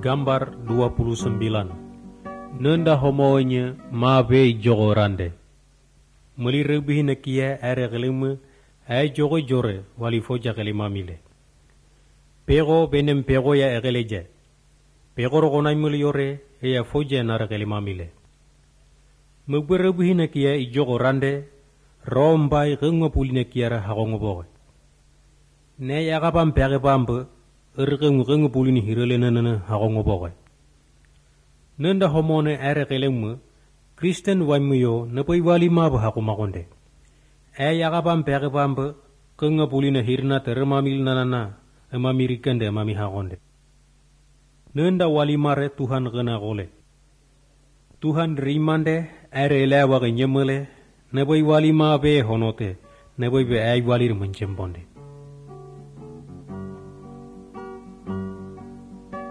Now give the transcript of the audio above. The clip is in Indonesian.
Gambar 29. Nenda homonya mabe jogorande. Muli rebihi nakia are gelemu ay jogo jore wali foja gelema mile. Pego benem pego ya egeleje. Pego rogonay muli yore ya foja nara gelema mile. Mugbe rebihi nakia i jogorande rombay gengo puli nakia hagongo boge. Ne ya kapam pege pambe gengo puli ni hirele nana hagongo boge. Nenda homone are gelemu Kristen waimuyo napoi wali mabu haku makonde. Yakapam peke pambe kenga pulina hirna termamil nanana emamirikan mami hakonde. Nenda wali mare Tuhan kena gole. Tuhan rimande are lewa ke nyemele napoi wali mabe honote napoi be ay walir menjembonde.